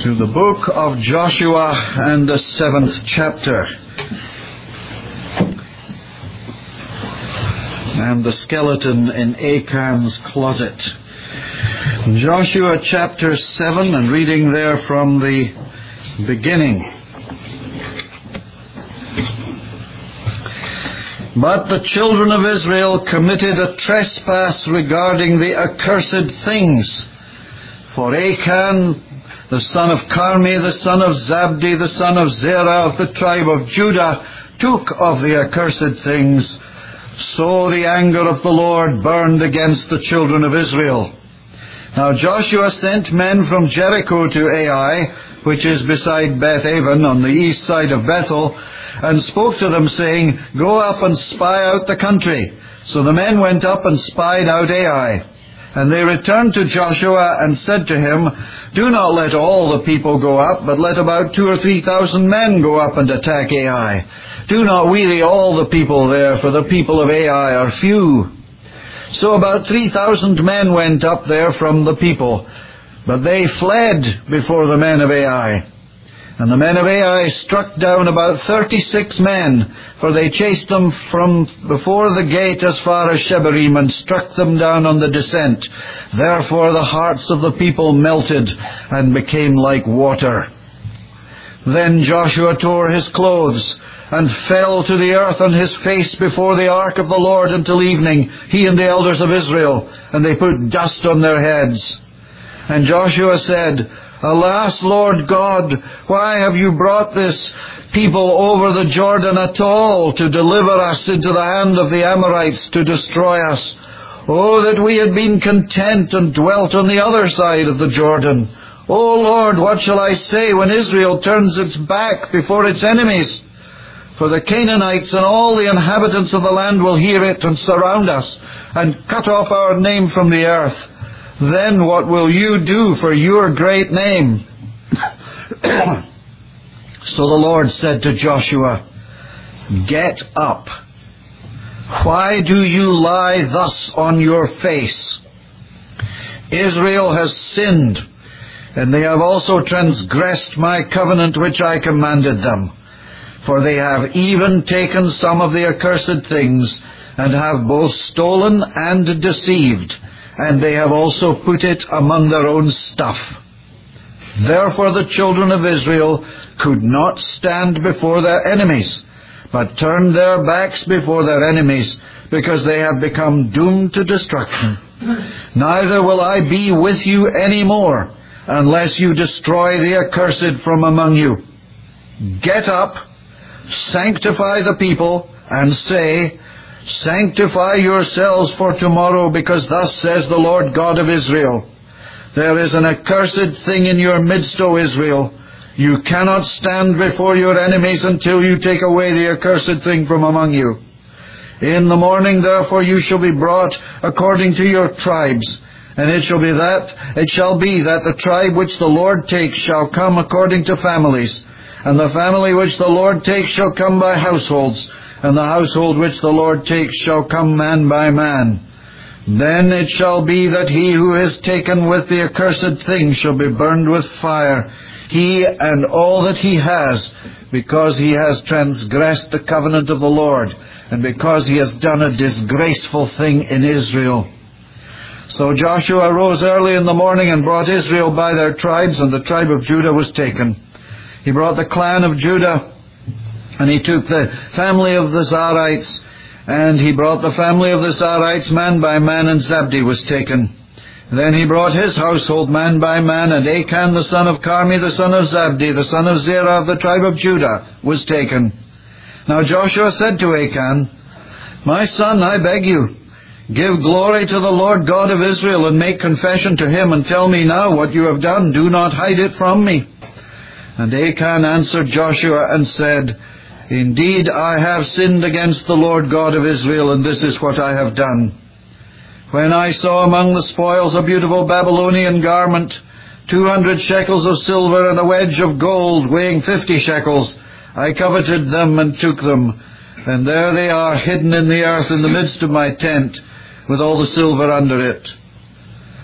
to the book of Joshua and the 7th chapter. And the skeleton in Achan's closet. Joshua chapter 7, and reading there from the beginning. But the children of Israel committed a trespass regarding the accursed things. For Achan, the son of Carmi, the son of Zabdi, the son of Zerah of the tribe of Judah, took of the accursed things. So the anger of the Lord burned against the children of Israel. Now Joshua sent men from Jericho to Ai, which is beside Beth-aven on the east side of Bethel, and spoke to them, saying, Go up and spy out the country. So the men went up and spied out Ai. And they returned to Joshua and said to him, Do not let all the people go up, but let about 2,000 or 3,000 men go up and attack Ai. Do not weary all the people there, for the people of Ai are few. So about 3,000 men went up there from the people, but they fled before the men of Ai. And the men of Ai struck down about 36 men, for they chased them from before the gate as far as Shebarim, and struck them down on the descent. Therefore the hearts of the people melted, and became like water. Then Joshua tore his clothes, and fell to the earth on his face before the ark of the Lord until evening, he and the elders of Israel, and they put dust on their heads. And Joshua said, Alas, Lord God, why have you brought this people over the Jordan at all, to deliver us into the hand of the Amorites to destroy us? Oh, that we had been content and dwelt on the other side of the Jordan. O Lord, what shall I say when Israel turns its back before its enemies? For the Canaanites and all the inhabitants of the land will hear it and surround us, and cut off our name from the earth. Then what will you do for your great name? So the Lord said to Joshua, Get up. Why do you lie thus on your face? Israel has sinned, and they have also transgressed my covenant which I commanded them. For they have even taken some of the accursed things, and have both stolen and deceived, and they have also put it among their own stuff. Therefore the children of Israel could not stand before their enemies, but turned their backs before their enemies, because they have become doomed to destruction. Neither will I be with you any more, unless you destroy the accursed from among you. Get up, sanctify the people, and say, Sanctify yourselves for tomorrow, because thus says the Lord God of Israel, There is an accursed thing in your midst, O Israel. You cannot stand before your enemies until you take away the accursed thing from among you. In the morning, therefore, you shall be brought according to your tribes, and it shall be that the tribe which the Lord takes shall come according to families, and the family which the Lord takes shall come by households, and the household which the Lord takes shall come man by man. Then it shall be that he who is taken with the accursed thing shall be burned with fire, he and all that he has, because he has transgressed the covenant of the Lord, and because he has done a disgraceful thing in Israel. So Joshua rose early in the morning and brought Israel by their tribes, and the tribe of Judah was taken. He brought the clan of Judah, and he took the family of the Zarites, and he brought the family of the Zarites man by man, and Zabdi was taken. Then he brought his household man by man, and Achan the son of Carmi, the son of Zabdi, the son of Zerah of the tribe of Judah, was taken. Now Joshua said to Achan, My son, I beg you, give glory to the Lord God of Israel, and make confession to him, and tell me now what you have done. Do not hide it from me. And Achan answered Joshua and said, Indeed, I have sinned against the Lord God of Israel, and this is what I have done. When I saw among the spoils a beautiful Babylonian garment, 200 shekels of silver, and a wedge of gold weighing 50 shekels, I coveted them and took them. And there they are, hidden in the earth in the midst of my tent, with all the silver under it.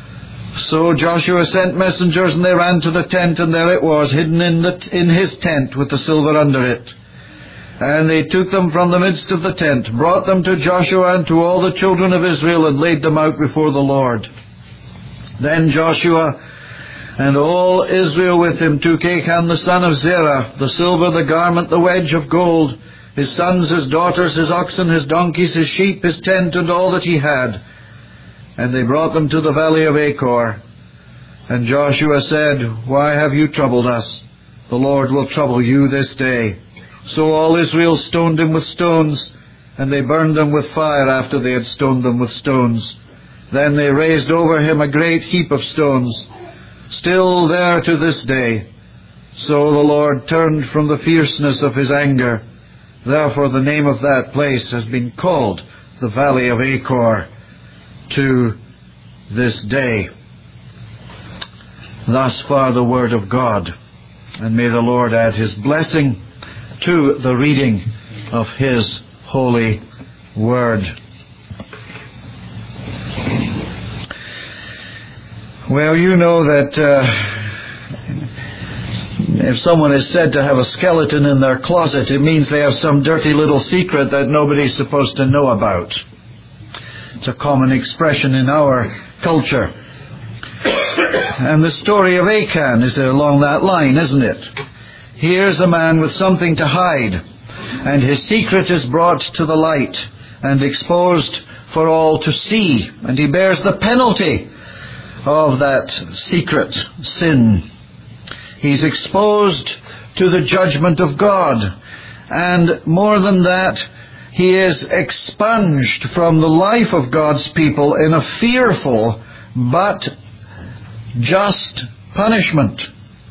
So Joshua sent messengers, and they ran to the tent, and there it was, hidden in his tent with the silver under it. And they took them from the midst of the tent, brought them to Joshua and to all the children of Israel, and laid them out before the Lord. Then Joshua and all Israel with him took Achan the son of Zerah, the silver, the garment, the wedge of gold, his sons, his daughters, his oxen, his donkeys, his sheep, his tent, and all that he had. And they brought them to the valley of Achor. And Joshua said, Why have you troubled us? The Lord will trouble you this day. So all Israel stoned him with stones, and they burned them with fire after they had stoned them with stones. Then they raised over him a great heap of stones, still there to this day. So the Lord turned from the fierceness of his anger. Therefore the name of that place has been called the Valley of Achor to this day. Thus far the word of God. And may the Lord add his blessing to the reading of his holy word. Well, you know that if someone is said to have a skeleton in their closet, it means they have some dirty little secret that nobody's supposed to know about. It's a common expression in our culture. And the story of Achan is along that line, isn't it? Here's a man with something to hide, and his secret is brought to the light and exposed for all to see, and he bears the penalty of that secret sin. He's exposed to the judgment of God, and more than that, he is expunged from the life of God's people in a fearful but just punishment.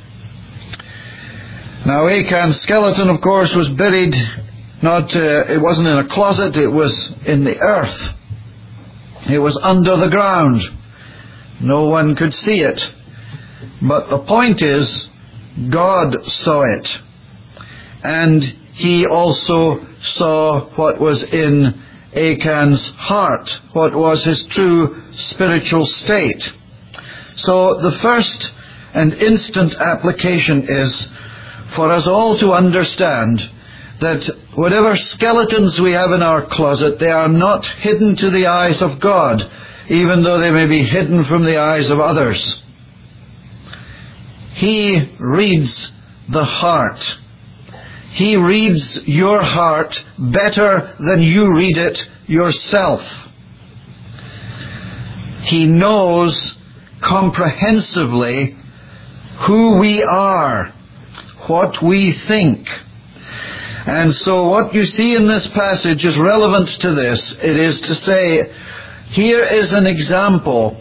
Now, Achan's skeleton, of course, was buried, it wasn't in a closet, it was in the earth. It was under the ground. No one could see it. But the point is, God saw it. And he also saw what was in Achan's heart, what was his true spiritual state. So the first and instant application is for us all to understand that whatever skeletons we have in our closet, they are not hidden to the eyes of God, even though they may be hidden from the eyes of others. He reads the heart. He reads your heart better than you read it yourself. He knows comprehensively who we are, what we think. And so what you see in this passage is relevant to this. It is to say, here is an example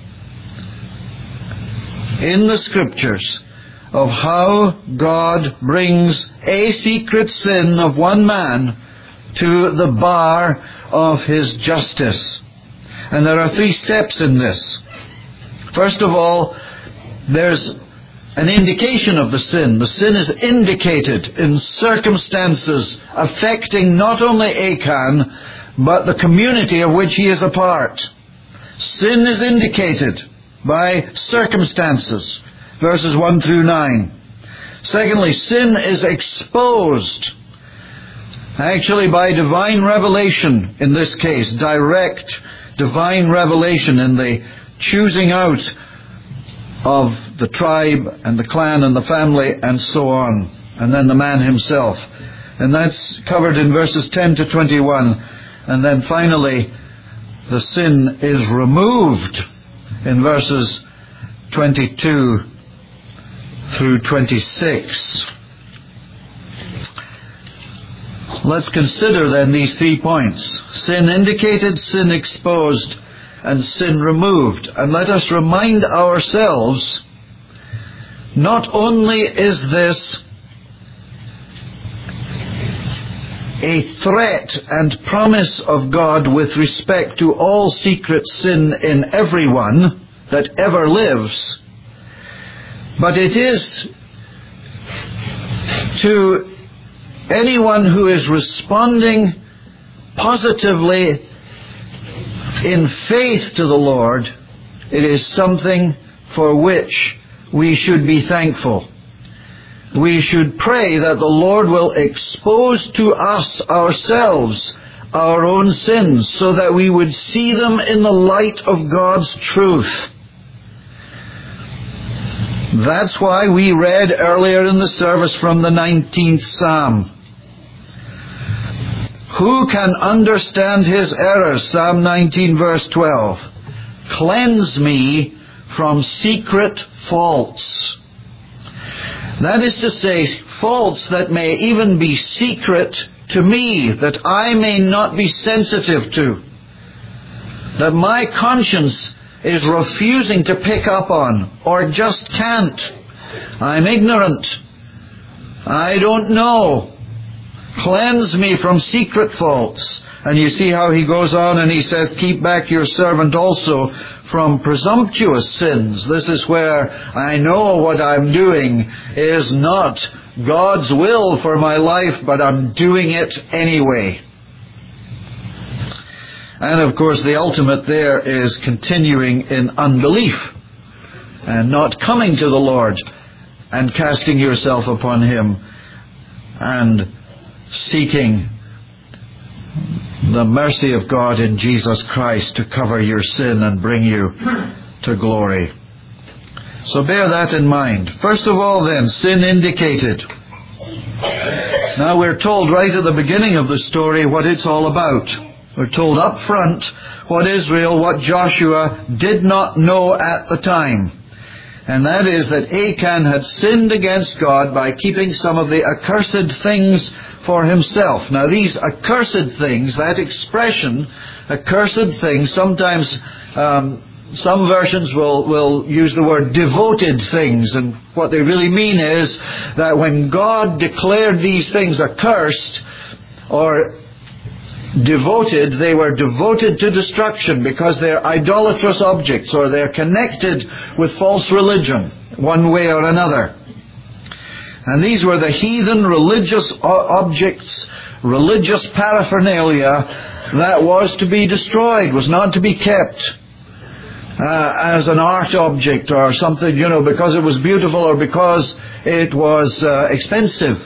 in the Scriptures of how God brings a secret sin of one man to the bar of his justice. And there are 3 steps in this. First of all, there's an indication of the sin. The sin is indicated in circumstances affecting not only Achan, but the community of which he is a part. Sin is indicated by circumstances, verses 1 through 9. Secondly, sin is exposed, actually by divine revelation, in this case, direct divine revelation in the choosing out of the tribe and the clan and the family and so on, and then the man himself. And that's covered in verses 10 to 21. And then finally, the sin is removed in verses 22 through 26. Let's consider then these 3 points. Sin indicated, sin exposed, and sin removed. And let us remind ourselves, not only is this a threat and promise of God with respect to all secret sin in everyone that ever lives, but it is to anyone who is responding positively in faith to the Lord, it is something for which we should be thankful. We should pray that the Lord will expose to us ourselves our own sins, so that we would see them in the light of God's truth. That's why we read earlier in the service from the 19th Psalm. Who can understand his errors? Psalm 19 verse 12. Cleanse me from secret faults. That is to say, faults that may even be secret to me, that I may not be sensitive to, that my conscience is refusing to pick up on, or just can't. I'm ignorant. I don't know. Cleanse me from secret faults. And you see how he goes on and he says, keep back your servant also from presumptuous sins. This is where I know what I'm doing is not God's will for my life, but I'm doing it anyway. And of course the ultimate there is continuing in unbelief and not coming to the Lord and casting yourself upon Him and seeking the mercy of God in Jesus Christ to cover your sin and bring you to glory. So bear that in mind. First of all then, sin indicated. Now we're told right at the beginning of the story what it's all about. We're told up front what Joshua did not know at the time. And that is that Achan had sinned against God by keeping some of the accursed things for himself. Now these accursed things, that expression, accursed things, sometimes some versions will use the word devoted things, and what they really mean is that when God declared these things accursed or devoted, they were devoted to destruction because they're idolatrous objects or they're connected with false religion one way or another. And these were the heathen religious objects, religious paraphernalia that was to be destroyed, was not to be kept as an art object or something, because it was beautiful or because it was expensive.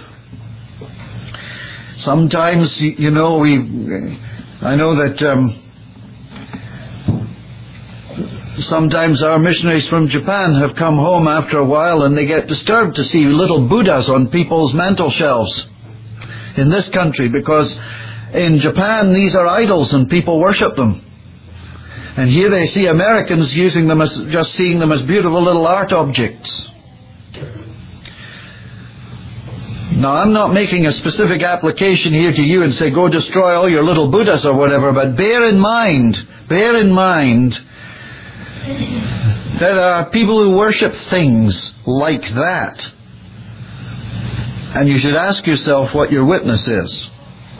Sometimes, I know that sometimes our missionaries from Japan have come home after a while and they get disturbed to see little Buddhas on people's mantel shelves in this country, because in Japan these are idols and people worship them. And here they see Americans using them as, just seeing them as beautiful little art objects. Now, I'm not making a specific application here to you and say, go destroy all your little Buddhas or whatever, but bear in mind that there are people who worship things like that. And you should ask yourself what your witness is.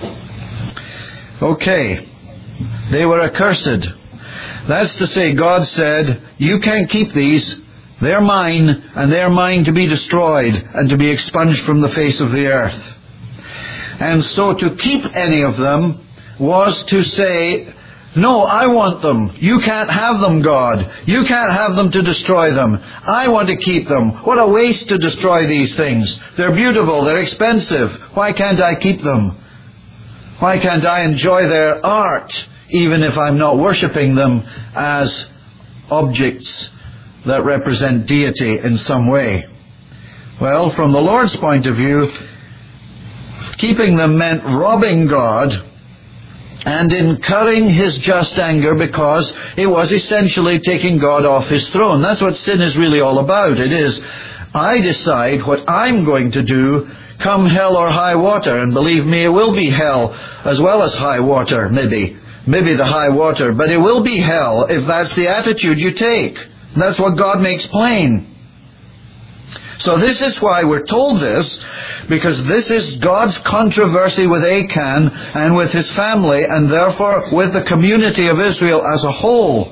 Okay, they were accursed. That's to say, God said, you can't keep these. They're mine, and they're mine to be destroyed and to be expunged from the face of the earth. And so to keep any of them was to say, no, I want them. You can't have them, God. You can't have them to destroy them. I want to keep them. What a waste to destroy these things. They're beautiful. They're expensive. Why can't I keep them? Why can't I enjoy their art, even if I'm not worshipping them as objects that represent deity in some way? Well, from the Lord's point of view, keeping them meant robbing God and incurring His just anger, because it was essentially taking God off His throne. That's what sin is really all about. It is, I decide what I'm going to do, come hell or high water. And believe me, it will be hell as well as high water, maybe the high water, but it will be hell if that's the attitude you take. That's what God makes plain. So this is why we're told this, because this is God's controversy with Achan and with his family, and therefore with the community of Israel as a whole.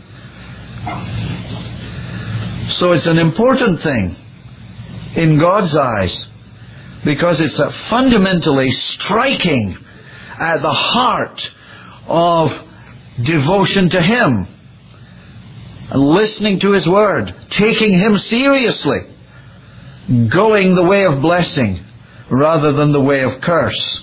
So it's an important thing in God's eyes, because it's fundamentally striking at the heart of devotion to Him. listening to His Word, taking Him seriously, going the way of blessing rather than the way of curse.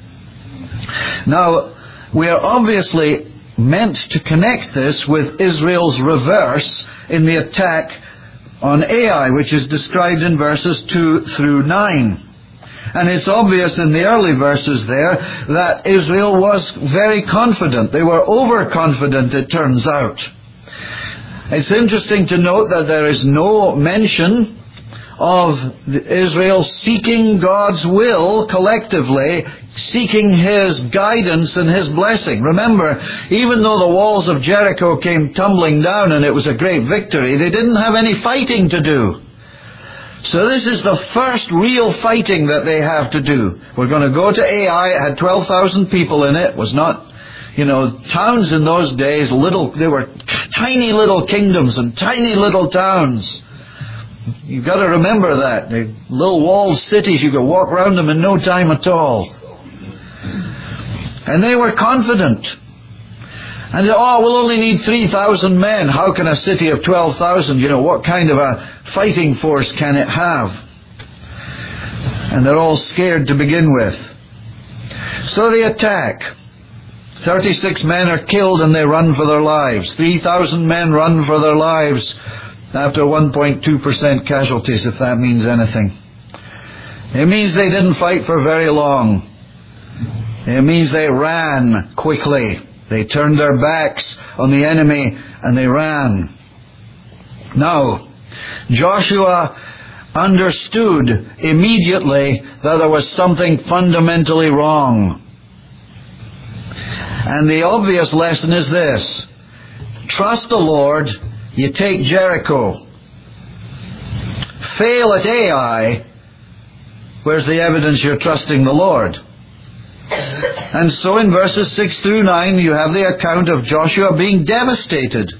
Now, we are obviously meant to connect this with Israel's reverse in the attack on Ai, which is described in verses 2 through 9. And it's obvious in the early verses there that Israel was very confident. They were overconfident, it turns out. It's interesting to note that there is no mention of Israel seeking God's will collectively, seeking His guidance and His blessing. Remember, even though the walls of Jericho came tumbling down and it was a great victory, they didn't have any fighting to do. So this is the first real fighting that they have to do. We're going to go to Ai. It had 12,000 people in it. It was not, towns in those days, they were tiny little kingdoms and tiny little towns. You've got to remember that. They're little walled cities, you could walk around them in no time at all. And they were confident. And we'll only need 3,000 men. How can a city of 12,000, what kind of a fighting force can it have? And they're all scared to begin with. So they attack. 36 men are killed and they run for their lives. 3,000 men run for their lives after 1.2% casualties, if that means anything. It means they didn't fight for very long. It means they ran quickly. They turned their backs on the enemy and they ran. Now, Joshua understood immediately that there was something fundamentally wrong. And the obvious lesson is this: trust the Lord, you take Jericho. Fail at Ai, where's the evidence you're trusting the Lord? And so in verses 6 through 9 you have the account of Joshua being devastated.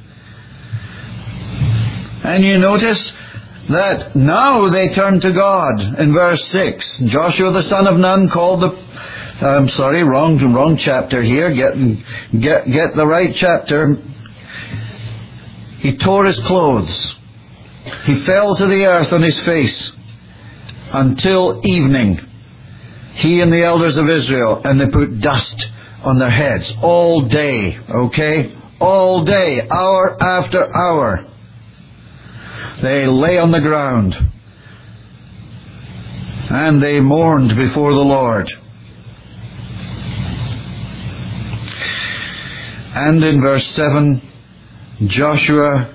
And you notice that now they turn to God. In verse 6, Joshua the son of Nun called wrong chapter here. Get the right chapter. He tore his clothes. He fell to the earth on his face until evening. He and the elders of Israel, and they put dust on their heads all day, okay? All day, hour after hour. They lay on the ground and they mourned before the Lord. And in verse 7, Joshua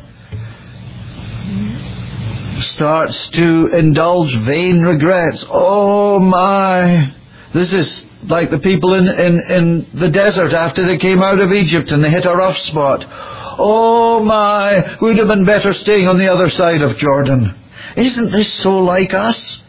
starts to indulge vain regrets. Oh my! This is like the people in the desert after they came out of Egypt and they hit a rough spot. Oh my! Would have been better staying on the other side of Jordan. Isn't this so like us?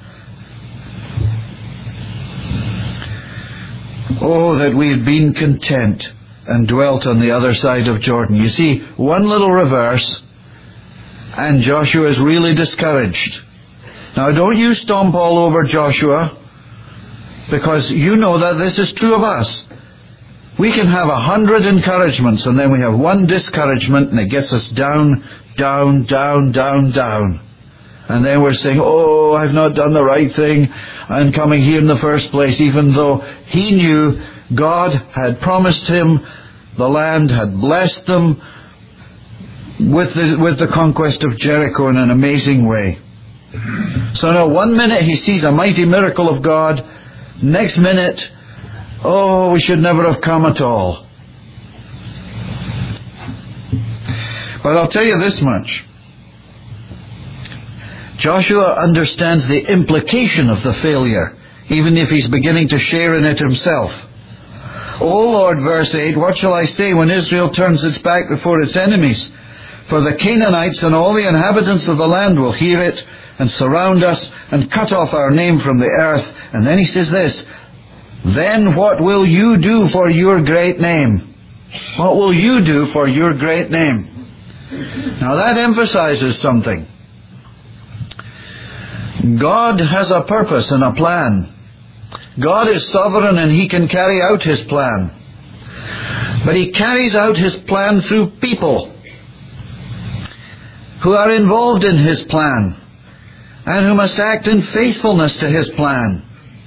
Oh, that we had been content and dwelt on the other side of Jordan. You see, one little reverse and Joshua is really discouraged. Now don't you stomp all over Joshua, because you know that this is true of us. We can have 100 encouragements and then we have one discouragement and it gets us down, down, down, down, down. And then we're saying, oh, I've not done the right thing. I'm coming here in the first place, even though he knew God had promised him the land, had blessed them with the conquest of Jericho in an amazing way. So now one minute he sees a mighty miracle of God. Next minute, oh, we should never have come at all. But I'll tell you this much. Joshua understands the implication of the failure, even if he's beginning to share in it himself. O Lord, verse 8, what shall I say when Israel turns its back before its enemies? For the Canaanites and all the inhabitants of the land will hear it and surround us and cut off our name from the earth. And then he says this, then what will you do for your great name? What will you do for your great name? Now that emphasizes something. God has a purpose and a plan. God is sovereign and he can carry out his plan. But he carries out his plan through people. who are involved in His plan, and who must act in faithfulness to His plan.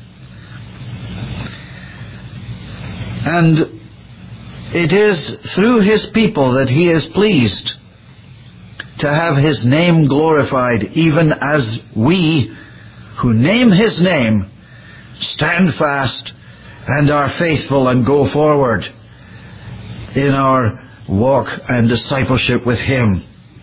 And it is through His people that He is pleased to have His name glorified, even as we, who name His name, stand fast and are faithful and go forward in our walk and discipleship with Him.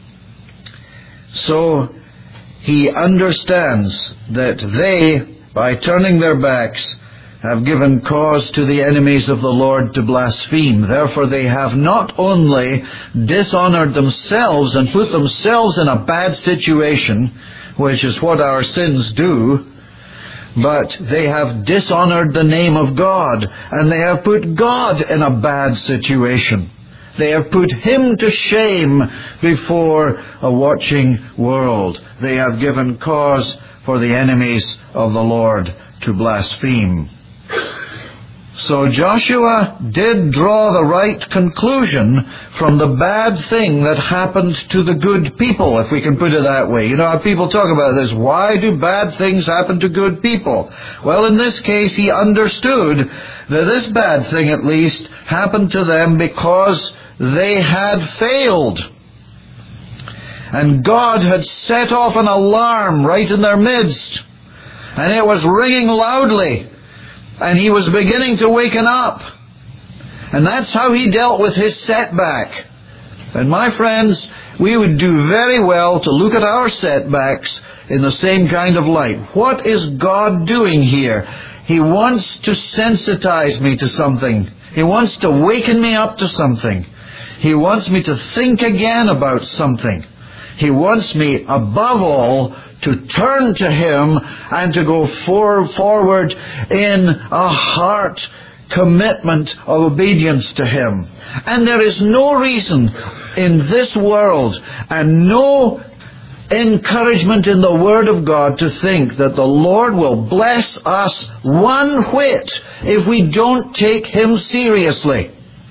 So He understands that they, by turning their backs, have given cause to the enemies of the Lord to blaspheme. Therefore they have not only dishonored themselves and put themselves in a bad situation, which is what our sins do, but they have dishonored the name of God, and they have put God in a bad situation. They have put Him to shame before a watching world. They have given cause for the enemies of the Lord to blaspheme. So Joshua did draw the right conclusion from the bad thing that happened to the good people, if we can put it that way. You know how people talk about this. Why do bad things happen to good people? Well, in this case, he understood that this bad thing, at least, happened to them because they had failed. And God had set off an alarm right in their midst. And it was ringing loudly. And he was beginning to waken up. And that's how he dealt with his setback. And my friends, we would do very well to look at our setbacks in the same kind of light. What is God doing here? He wants to sensitize me to something. He wants to waken me up to something. He wants me to think again about something. He wants me, above all, to turn to Him and to go forward in a heart commitment of obedience to Him. And there is no reason in this world and no encouragement in the Word of God to think that the Lord will bless us one whit if we don't take Him seriously.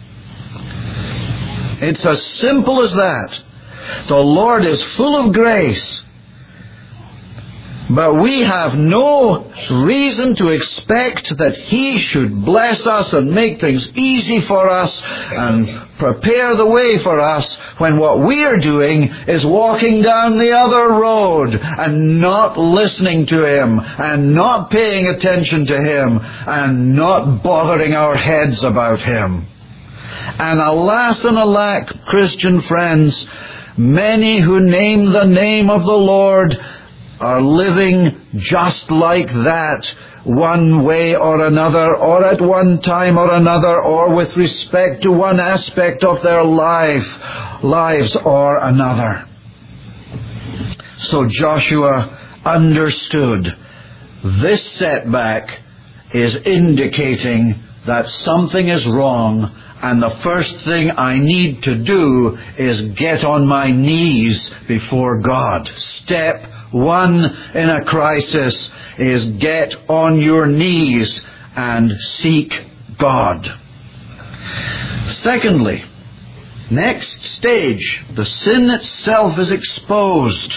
It's as simple as that. The Lord is full of grace. But we have no reason to expect that He should bless us and make things easy for us and prepare the way for us when what we are doing is walking down the other road and not listening to Him and not paying attention to Him and not bothering our heads about Him. And alas and alack, Christian friends, many who name the name of the Lord are living just like that, one way or another, or at one time or another, or with respect to one aspect of their lives or another. So Joshua understood this setback is indicating that something is wrong, and the first thing I need to do is get on my knees before God. Step one in a crisis is get on your knees and seek God. Secondly, next stage, the sin itself is exposed.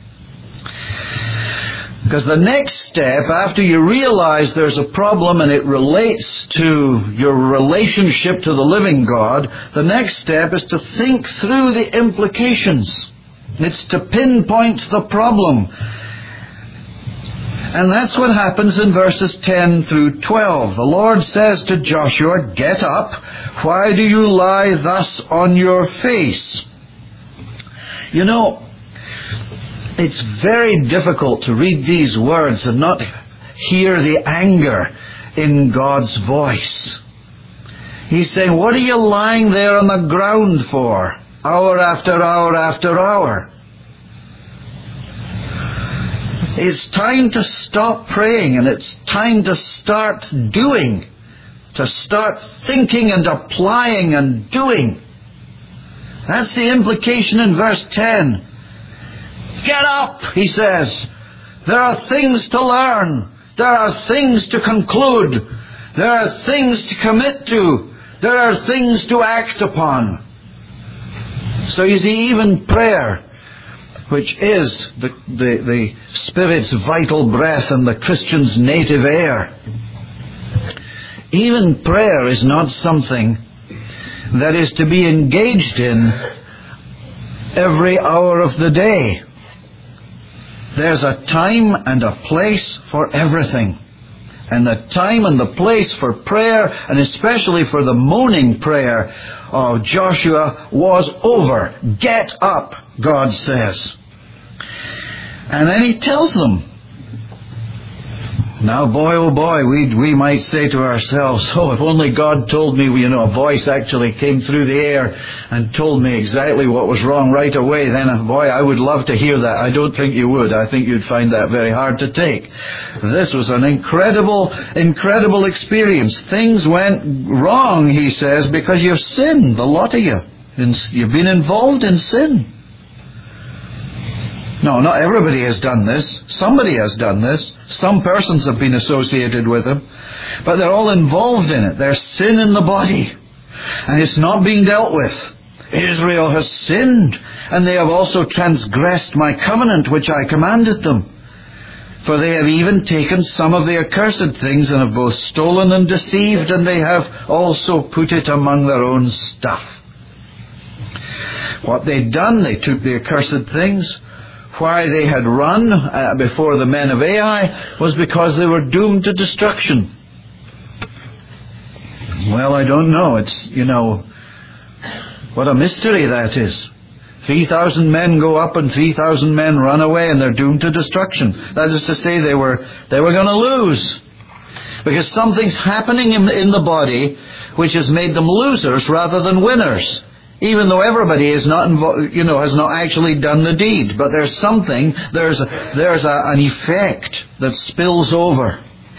Because the next step, after you realize there's a problem and it relates to your relationship to the living God, the next step is to think through the implications. It's to pinpoint the problem. And that's what happens in verses 10 through 12. The Lord says to Joshua, "Get up. Why do you lie thus on your face?" You know, it's very difficult to read these words and not hear the anger in God's voice. He's saying, what are you lying there on the ground for, hour after hour after hour? It's time to stop praying, and it's time to start doing, to start thinking and applying and doing. That's the implication in verse 10. Get up, he says. There are things to learn. There are things to conclude. There are things to commit to. There are things to act upon. So you see, even prayer which is the Spirit's vital breath and the Christian's native air. Even prayer is not something that is to be engaged in every hour of the day. There's a time and a place for everything. And the time and the place for prayer, and especially for the moaning prayer of Joshua, was over. Get up, God says. And then he tells them. Now, boy, oh boy, we might say to ourselves, oh, if only God told me, a voice actually came through the air and told me exactly what was wrong right away, then, boy, I would love to hear that. I don't think you would. I think you'd find that very hard to take. This was an incredible, incredible experience. Things went wrong, he says, because you've sinned, the lot of you. You've been involved in sin. No, not everybody has done this. Somebody has done this. Some persons have been associated with them. But they're all involved in it. There's sin in the body. And it's not being dealt with. Israel has sinned. And they have also transgressed my covenant which I commanded them. For they have even taken some of the accursed things and have both stolen and deceived, and they have also put it among their own stuff. What they'd done, they took the accursed things. Why they had run before the men of Ai was because they were doomed to destruction. Well, I don't know. It's, what a mystery that is. 3,000 men go up and 3,000 men run away, and they're doomed to destruction. That is to say, they were going to lose. Because something's happening in the body which has made them losers rather than winners. Even though everybody is not has not actually done the deed. But there's something, there's an effect that spills over.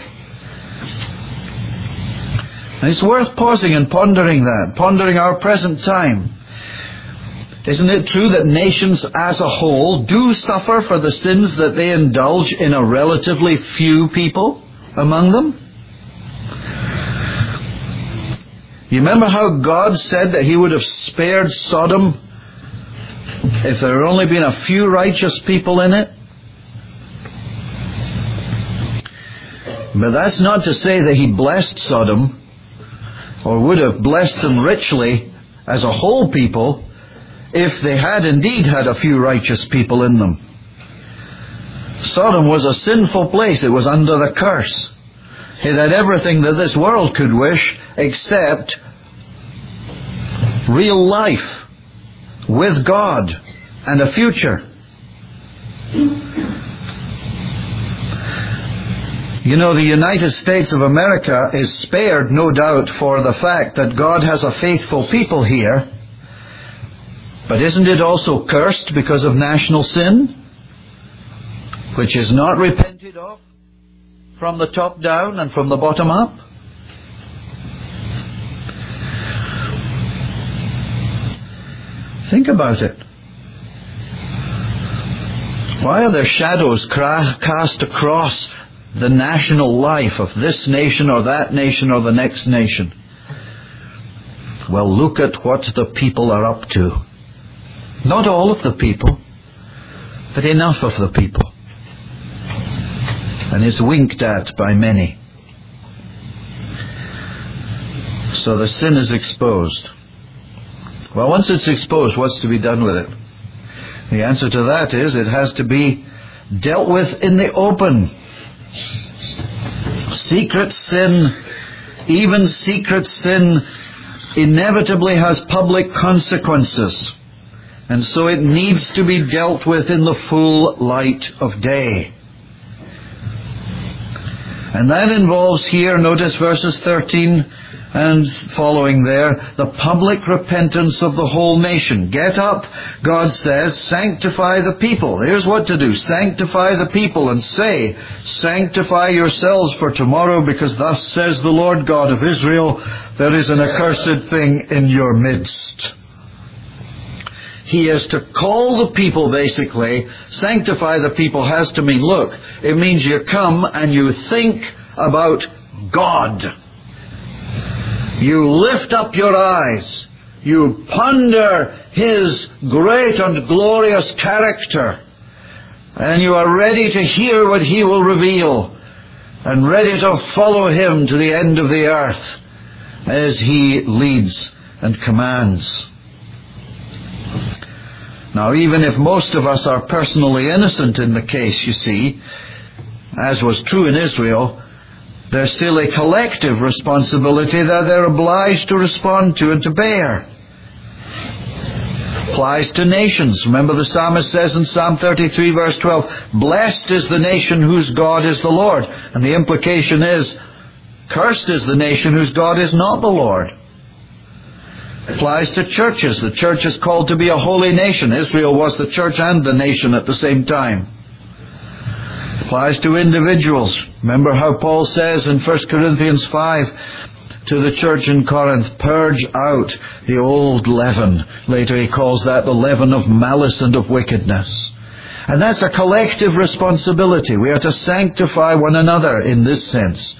And it's worth pausing and pondering that, pondering our present time. Isn't it true that nations as a whole do suffer for the sins that they indulge in a relatively few people among them? You remember how God said that He would have spared Sodom if there had only been a few righteous people in it? But that's not to say that He blessed Sodom, or would have blessed them richly as a whole people, if they had indeed had a few righteous people in them. Sodom was a sinful place. It was under the curse. It had everything that this world could wish, except real life with God and a future. The United States of America is spared, no doubt, for the fact that God has a faithful people here. But isn't it also cursed because of national sin, which is not repented of from the top down and from the bottom up? Think about it. Why are there shadows cast across the national life of this nation or that nation or the next nation? Well, look at what the people are up to. Not all of the people, but enough of the people. And it's winked at by many. So the sin is exposed. Well, once it's exposed, what's to be done with it? The answer to that is it has to be dealt with in the open. Secret sin, even secret sin, inevitably has public consequences. And so it needs to be dealt with in the full light of day. And that involves here, notice verses 13 and following there, the public repentance of the whole nation. Get up, God says, sanctify the people. Here's what to do. Sanctify the people and say, sanctify yourselves for tomorrow, because thus says the Lord God of Israel, there is an accursed thing in your midst. He is to call the people, basically. Sanctify the people has to mean, look, it means you come and you think about God. You lift up your eyes. You ponder His great and glorious character. and you are ready to hear what he will reveal, and ready to follow him to the end of the earth as he leads and commands. Now, even if most of us are personally innocent in the case, you see, as was true in Israel, there's still a collective responsibility that they're obliged to respond to and to bear. Applies to nations. Remember the psalmist says in Psalm 33 verse 12, "Blessed is the nation whose God is the Lord." And the implication is, cursed is the nation whose God is not the Lord. Applies to churches. The church is called to be a holy nation. Israel was the church and the nation at the same time. Applies to individuals. Remember how Paul says in 1 Corinthians 5 to the church in Corinth, "Purge out the old leaven." Later he calls that the leaven of malice and of wickedness. And that's a collective responsibility. We are to sanctify one another in this sense.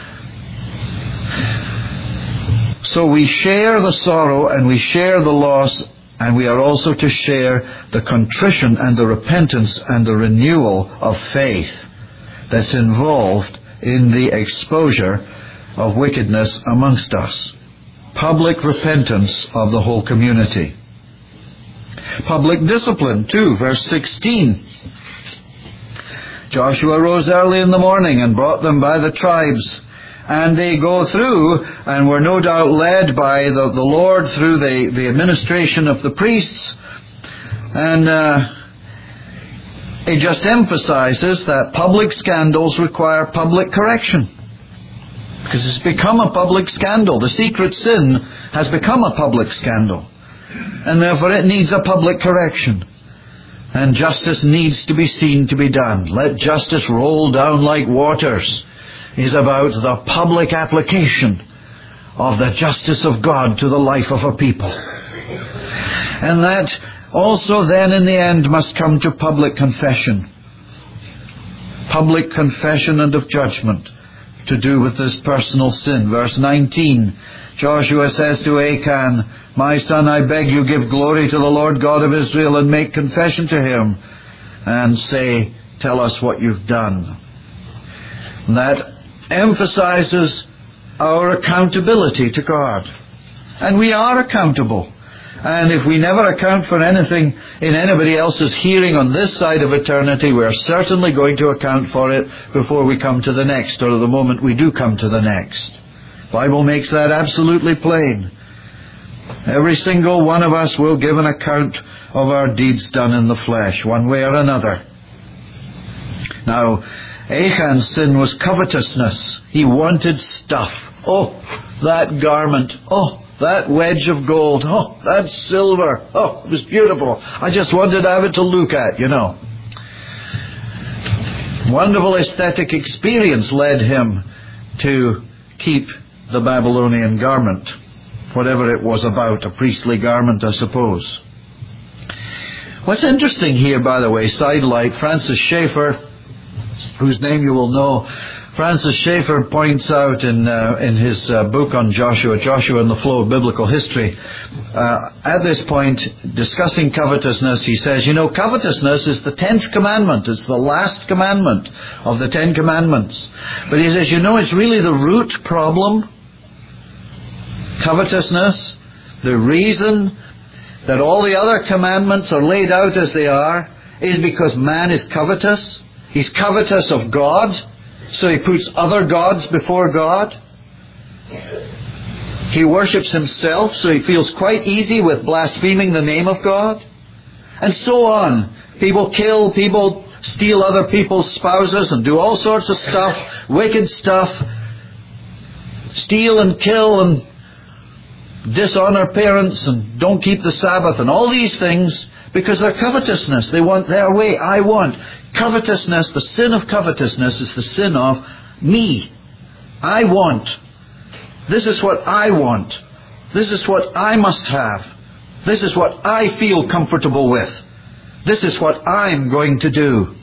So we share the sorrow and we share the loss, and we are also to share the contrition and the repentance and the renewal of faith that's involved in the exposure of wickedness amongst us. Public repentance of the whole community. Public discipline, too, verse 16. Joshua rose early in the morning and brought them by the tribes. And they go through, and were no doubt led by the Lord through the administration of the priests. And it just emphasizes that public scandals require public correction. Because it's become a public scandal. The secret sin has become a public scandal. And therefore it needs a public correction. And justice needs to be seen to be done. Let justice roll down like waters is about the public application of the justice of God to the life of a people. And that also then in the end must come to public confession. Public confession and of judgment to do with this personal sin. Verse 19, Joshua says to Achan, "My son, I beg you, give glory to the Lord God of Israel and make confession to him and say, tell us what you've done." And that emphasizes our accountability to God. And we are accountable. And if we never account for anything in anybody else's hearing on this side of eternity, we are certainly going to account for it before we come to the next, or the moment we do come to the next. The Bible makes that absolutely plain. Every single one of us will give an account of our deeds done in the flesh, one way or another. Now, Achan's sin was covetousness. He wanted stuff. Oh, that garment. Oh, that wedge of gold. Oh, that silver. Oh, it was beautiful. I just wanted to have it to look at, you know. Wonderful aesthetic experience led him to keep the Babylonian garment, whatever it was about, a priestly garment, I suppose. What's interesting here, by the way, sidelight, Francis Schaeffer, whose name you will know, Francis Schaeffer points out in his book on Joshua and the Flow of Biblical History, at this point, discussing covetousness, he says, covetousness is the 10th commandment. It's the last commandment of the 10 commandments. But he says, it's really the root problem. Covetousness, the reason that all the other commandments are laid out as they are, is because man is covetous. He's covetous of God, so he puts other gods before God. He worships himself, so he feels quite easy with blaspheming the name of God. And so on. People kill, people steal other people's spouses and do all sorts of stuff, wicked stuff. Steal and kill and dishonor parents and don't keep the Sabbath and all these things because they're covetousness. They want their way. I want. Covetousness, the sin of covetousness is the sin of me. I want. This is what I want. This is what I must have. This is what I feel comfortable with. This is what I'm going to do.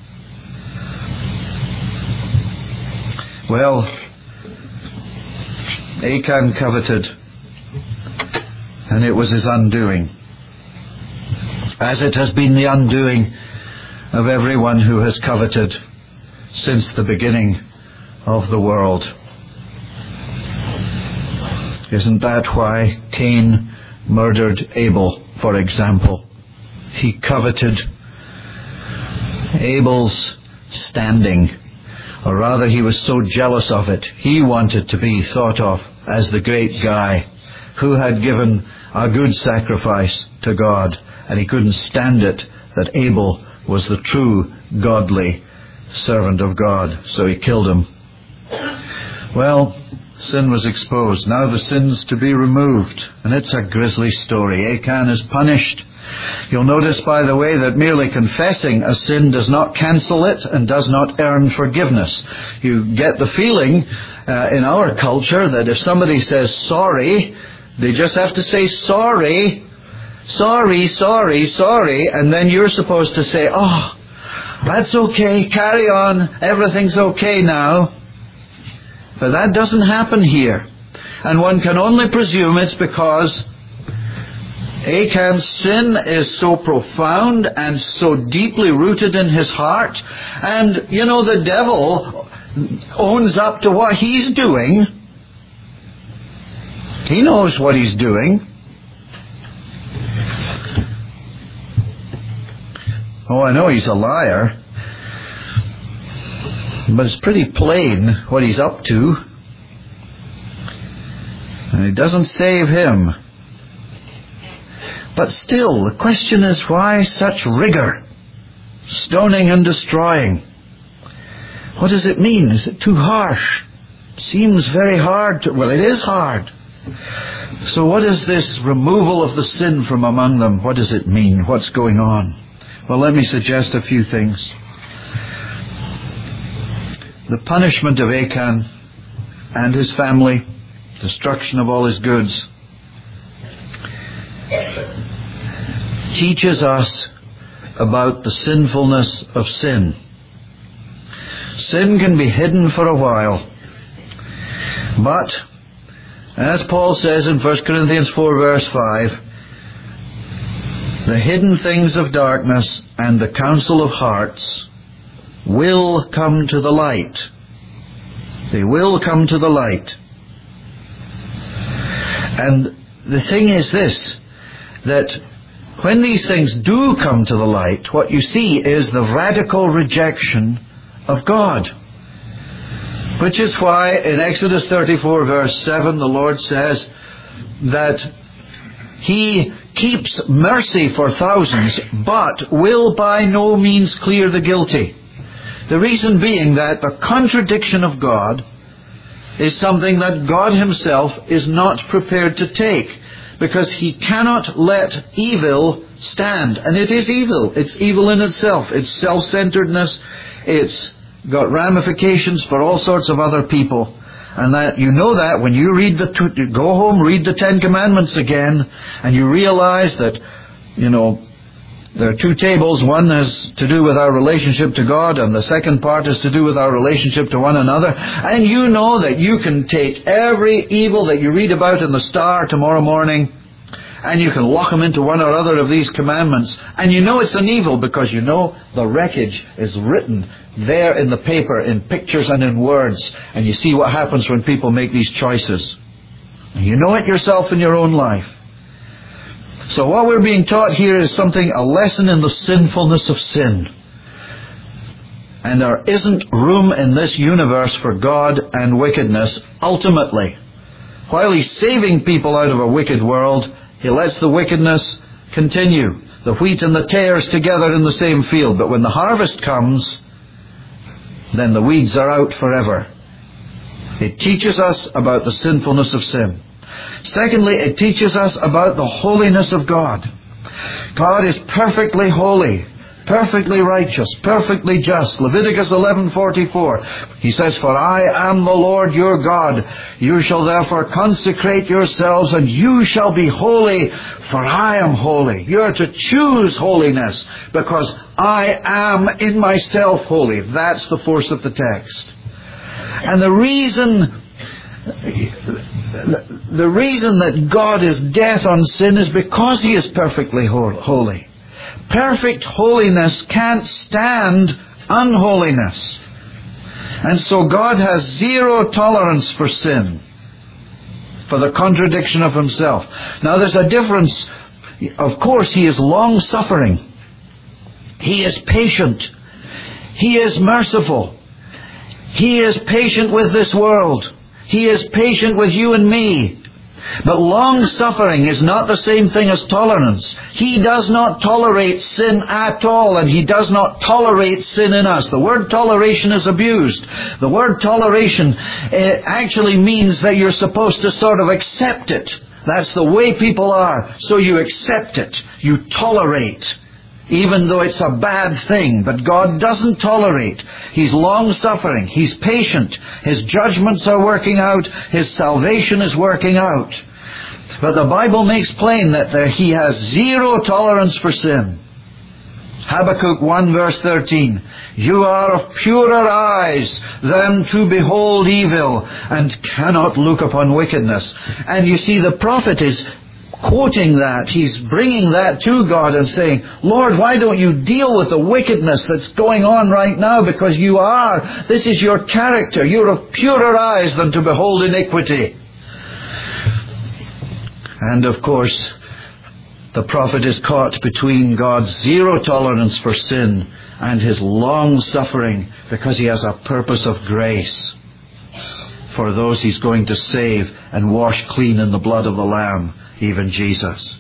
Well, Achan coveted, and it was his undoing. As it has been the undoing of everyone who has coveted since the beginning of the world. Isn't that why Cain murdered Abel, for example? He coveted Abel's standing, or rather he was so jealous of it. He wanted to be thought of as the great guy who had given a good sacrifice to God, and he couldn't stand it that Abel was the true godly servant of God, so he killed him. Well, sin was exposed. Now the sin's to be removed, and it's a grisly story. Achan is punished. You'll notice, by the way, that merely confessing a sin does not cancel it and does not earn forgiveness. You get the feeling in our culture that if somebody says sorry, they just have to say sorry, and then you're supposed to say, oh, that's okay, carry on, everything's okay now. But that doesn't happen here. And one can only presume it's because Achan's sin is so profound and so deeply rooted in his heart. And, the devil owns up to what he's doing. He knows what he's doing. Oh, I know he's a liar. But it's pretty plain what he's up to. And it doesn't save him. But still, the question is, why such rigor? Stoning and destroying. What does it mean? Is it too harsh? It seems very hard. Well, it is hard. So what is this removal of the sin from among them? What does it mean? What's going on? Well, let me suggest a few things. The punishment of Achan and his family, destruction of all his goods, teaches us about the sinfulness of sin. Sin can be hidden for a while, but as Paul says in 1 Corinthians 4 verse 5, the hidden things of darkness and the counsel of hearts will come to the light. They will come to the light. And the thing is this, that when these things do come to the light, what you see is the radical rejection of God. Which is why in Exodus 34 verse 7 the Lord says that He keeps mercy for thousands, but will by no means clear the guilty. The reason being that the contradiction of God is something that God Himself is not prepared to take, because He cannot let evil stand. And it is evil. It's evil in itself. It's self-centeredness. It's got ramifications for all sorts of other people. And that you know that when you go home, read the Ten Commandments again, and you realize that, there are two tables. One has to do with our relationship to God, and the second part is to do with our relationship to one another. And you know that you can take every evil that you read about in the Star tomorrow morning, and you can lock them into one or other of these commandments. And you know it's an evil because you know the wreckage is written there in the paper, in pictures and in words. And you see what happens when people make these choices. And you know it yourself in your own life. So what we're being taught here is a lesson in the sinfulness of sin. And there isn't room in this universe for God and wickedness ultimately. While He's saving people out of a wicked world, He lets the wickedness continue. The wheat and the tares together in the same field. But when the harvest comes, then the weeds are out forever. It teaches us about the sinfulness of sin. Secondly, it teaches us about the holiness of God. God is perfectly holy, perfectly righteous, perfectly just. Leviticus 11:44. He says, "For I am the Lord your God. You shall therefore consecrate yourselves, and you shall be holy, for I am holy." You're to choose holiness, because I am in myself holy. That's the force of the text. And the reason that God is death on sin is because He is perfectly holy. perfect holiness can't stand unholiness. And so God has zero tolerance for sin, for the contradiction of himself. Now there's a difference. Of course, he is long-suffering. He is patient. He is merciful. He is patient with this world. He is patient with you and me. But long-suffering is not the same thing as tolerance. He does not tolerate sin at all, and he does not tolerate sin in us. The word toleration is abused. The word toleration actually means that you're supposed to sort of accept it. That's the way people are. So you accept it. You tolerate, even though it's a bad thing. But God doesn't tolerate. He's long-suffering. He's patient. His judgments are working out. His salvation is working out. But the Bible makes plain that he has zero tolerance for sin. Habakkuk 1 verse 13. You are of purer eyes than to behold evil, and cannot look upon wickedness. And you see, the prophet is quoting that. He's bringing that to God and saying, Lord, why don't you deal with the wickedness that's going on right now? Because this is your character. You're of purer eyes than to behold iniquity. And of course, the prophet is caught between God's zero tolerance for sin and his long suffering, because he has a purpose of grace for those he's going to save and wash clean in the blood of the Lamb, even Jesus.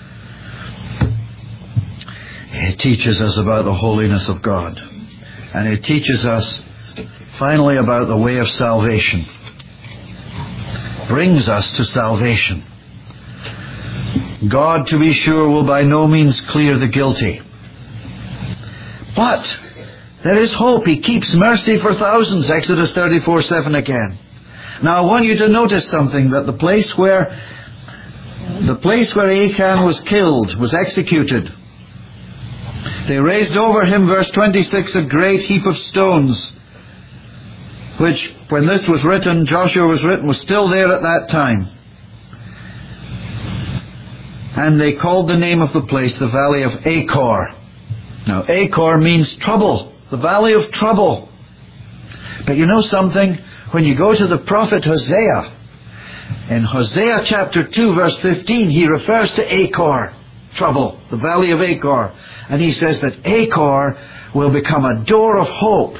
He teaches us about the holiness of God. And he teaches us finally about the way of salvation. Brings us to salvation. God, to be sure, will by no means clear the guilty. But there is hope. He keeps mercy for thousands. Exodus 34:7 again. Now I want you to notice something, that the place where Achan was killed, was executed, they raised over him, verse 26, a great heap of stones, which, when this was written, Joshua was written, was still there at that time. And they called the name of the place the Valley of Achor. Now, Achor means trouble, the Valley of Trouble. But you know something? When you go to the prophet Hosea, in Hosea chapter 2, verse 15, he refers to Achor, trouble, the Valley of Achor. And he says that Achor will become a door of hope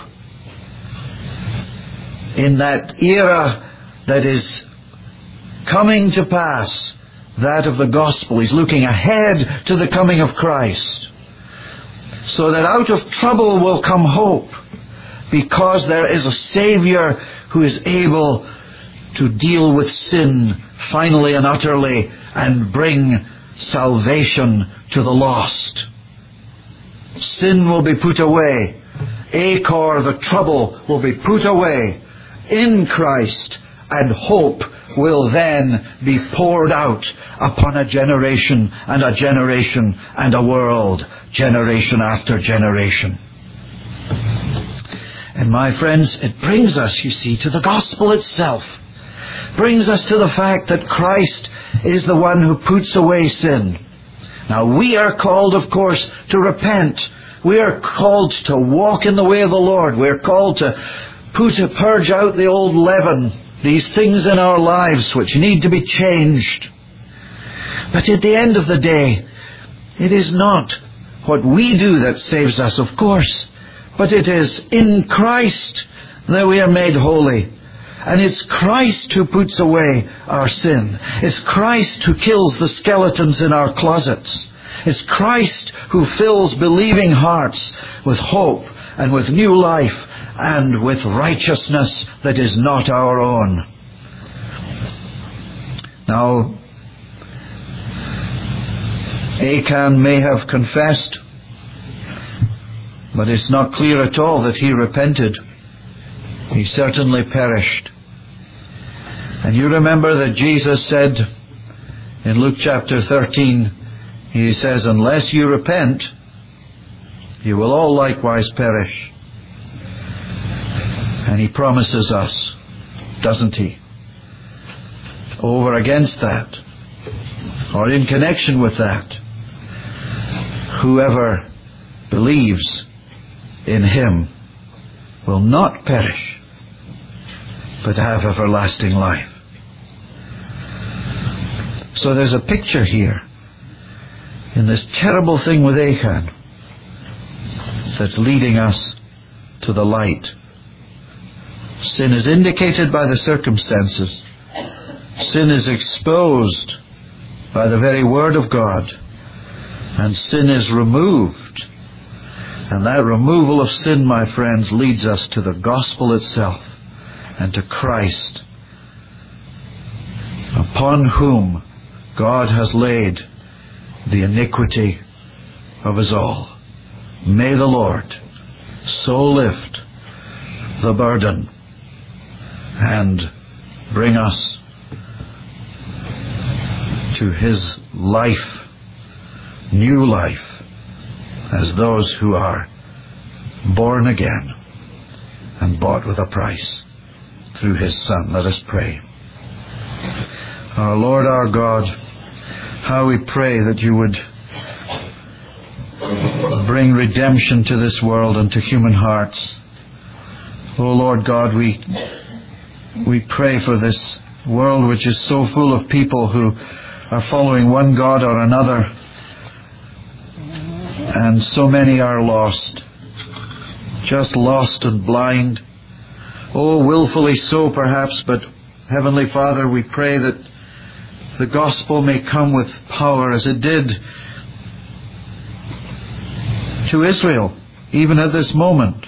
in that era that is coming to pass, that of the gospel. He's looking ahead to the coming of Christ. So that out of trouble will come hope, because there is a Savior who is able to deal with sin finally and utterly and bring salvation to the lost. Sin will be put away. Achor, the trouble, will be put away in Christ, and hope will then be poured out upon a generation and a generation and a world, generation after generation. And my friends, it brings us, you see, to the gospel itself. Brings us to the fact that Christ is the one who puts away sin. Now we are called, of course, to repent. We are called to walk in the way of the Lord. We are called to purge out the old leaven, these things in our lives which need to be changed. But at the end of the day, it is not what we do that saves us, of course, but it is in Christ that we are made holy. And it's Christ who puts away our sin. It's Christ who kills the skeletons in our closets. It's Christ who fills believing hearts with hope and with new life and with righteousness that is not our own. Now, Achan may have confessed, but it's not clear at all that he repented. He certainly perished. And you remember that Jesus said in Luke chapter 13, he says, unless you repent, you will all likewise perish. And he promises us, doesn't he, over against that, or in connection with that, whoever believes in him will not perish, but have everlasting life. So there's a picture here in this terrible thing with Achan that's leading us to the light. Sin is indicated by the circumstances. Sin is exposed by the very Word of God. And sin is removed. And that removal of sin, my friends, leads us to the gospel itself and to Christ, upon whom God has laid the iniquity of us all. May the Lord so lift the burden and bring us to His life, new life, as those who are born again and bought with a price through His Son. Let us pray. Our Lord, our God, how we pray that you would bring redemption to this world and to human hearts. Oh Lord God, we pray for this world which is so full of people who are following one God or another, and so many are lost, just lost and blind. Oh, willfully so perhaps, but Heavenly Father, we pray that the gospel may come with power as it did to Israel, even at this moment.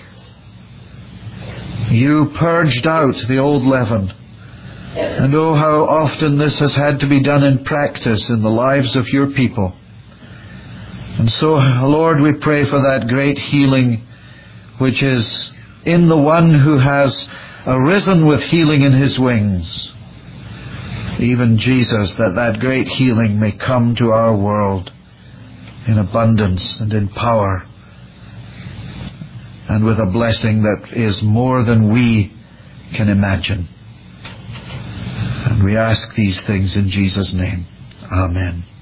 You purged out the old leaven. And oh, how often this has had to be done in practice in the lives of your people. And so, Lord, we pray for that great healing which is in the one who has arisen with healing in His wings, even Jesus, that great healing may come to our world in abundance and in power, and with a blessing that is more than we can imagine. And we ask these things in Jesus' name. Amen.